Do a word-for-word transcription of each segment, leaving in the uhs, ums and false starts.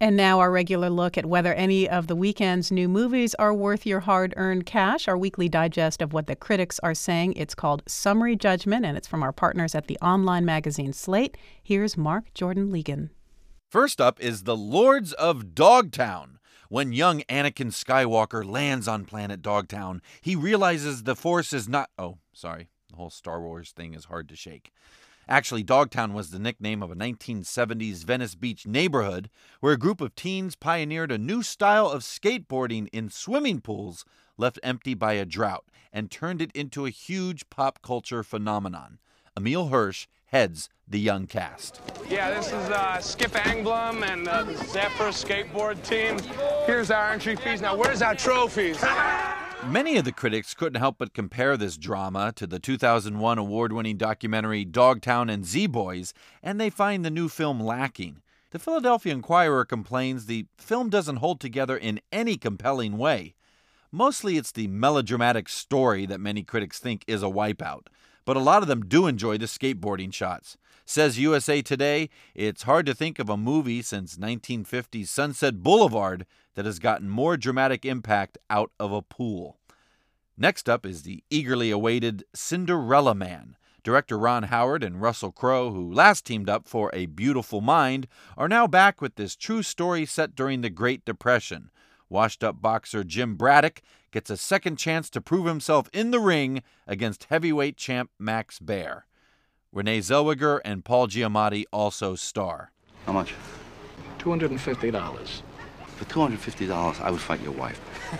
And now our regular look at whether any of the weekend's new movies are worth your hard-earned cash. Our weekly digest of what the critics are saying. It's called Summary Judgment, and it's from our partners at the online magazine Slate. Here's Mark Jordan Legan. First up is The Lords of Dogtown. When young Anakin Skywalker lands on planet Dogtown, he realizes the Force is not... Oh, sorry. The whole Star Wars thing is hard to shake. Actually, Dogtown was the nickname of a nineteen seventies Venice Beach neighborhood where a group of teens pioneered a new style of skateboarding in swimming pools left empty by a drought and turned it into a huge pop culture phenomenon. Emil Hirsch heads the young cast. Yeah, this is uh, Skip Angblom and uh, the Zephyr skateboard team. Here's our entry fees. Now, where's our trophies? Many of the critics couldn't help but compare this drama to the two thousand one award-winning documentary Dogtown and Z-Boys, and they find the new film lacking. The Philadelphia Inquirer complains the film doesn't hold together in any compelling way. Mostly it's the melodramatic story that many critics think is a wipeout, but a lot of them do enjoy the skateboarding shots. Says U S A Today, it's hard to think of a movie since nineteen fifties Sunset Boulevard that has gotten more dramatic impact out of a pool. Next up is the eagerly awaited Cinderella Man. Director Ron Howard and Russell Crowe, who last teamed up for A Beautiful Mind, are now back with this true story set during the Great Depression. Washed-up boxer Jim Braddock gets a second chance to prove himself in the ring against heavyweight champ Max Baer. Renee Zellweger and Paul Giamatti also star. How much? two hundred fifty dollars. For two hundred fifty dollars, I would fight your wife.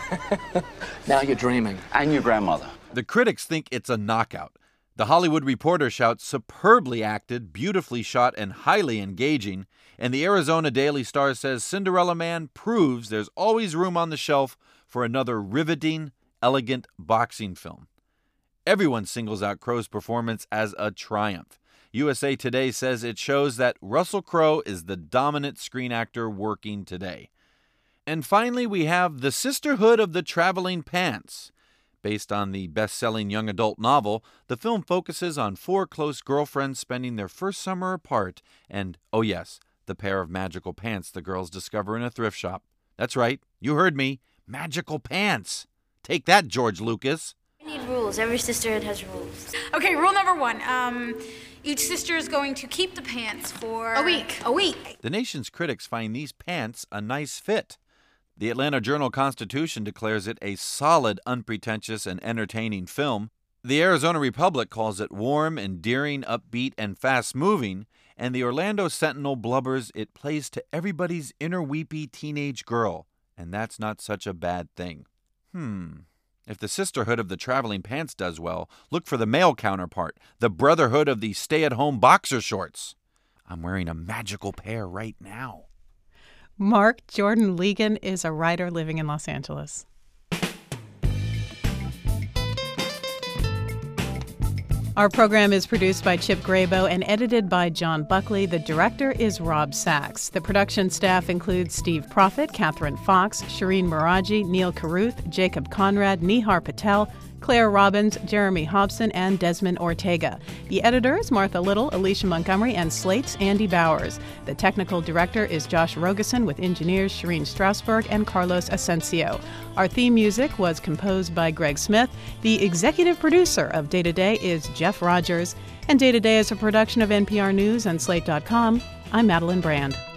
Now you're dreaming. And your grandmother. The critics think it's a knockout. The Hollywood Reporter shouts superbly acted, beautifully shot, and highly engaging. And the Arizona Daily Star says Cinderella Man proves there's always room on the shelf for another riveting, elegant boxing film. Everyone singles out Crowe's performance as a triumph. U S A Today says it shows that Russell Crowe is the dominant screen actor working today. And finally, we have The Sisterhood of the Traveling Pants. Based on the best-selling young adult novel, the film focuses on four close girlfriends spending their first summer apart and, oh yes, the pair of magical pants the girls discover in a thrift shop. That's right, you heard me, magical pants. Take that, George Lucas. We need rules. Every sisterhood has rules. Okay, rule number one. Um, each sister is going to keep the pants for... A week. A week. The nation's critics find these pants a nice fit. The Atlanta Journal-Constitution declares it a solid, unpretentious, and entertaining film. The Arizona Republic calls it warm, endearing, upbeat, and fast-moving. And the Orlando Sentinel blubbers it plays to everybody's inner weepy teenage girl. And that's not such a bad thing. Hmm... If the Sisterhood of the Traveling Pants does well, look for the male counterpart, the Brotherhood of the Stay-at-Home Boxer Shorts. I'm wearing a magical pair right now. Mark Jordan Legan is a writer living in Los Angeles. Our program is produced by Chip Graybo and edited by John Buckley. The director is Rob Sachs. The production staff includes Steve Proffitt, Catherine Fox, Shireen Meraji, Neil Carruth, Jacob Conrad, Nihar Patel, Claire Robbins, Jeremy Hobson, and Desmond Ortega. The editors, Martha Little, Alicia Montgomery, and Slate's Andy Bowers. The technical director is Josh Rogeson, with engineers Shireen Strasberg and Carlos Asensio. Our theme music was composed by Greg Smith. The executive producer of Day to Day is Jeff Rogers. And Day to Day is a production of N P R News and Slate dot com. I'm Madeline Brand.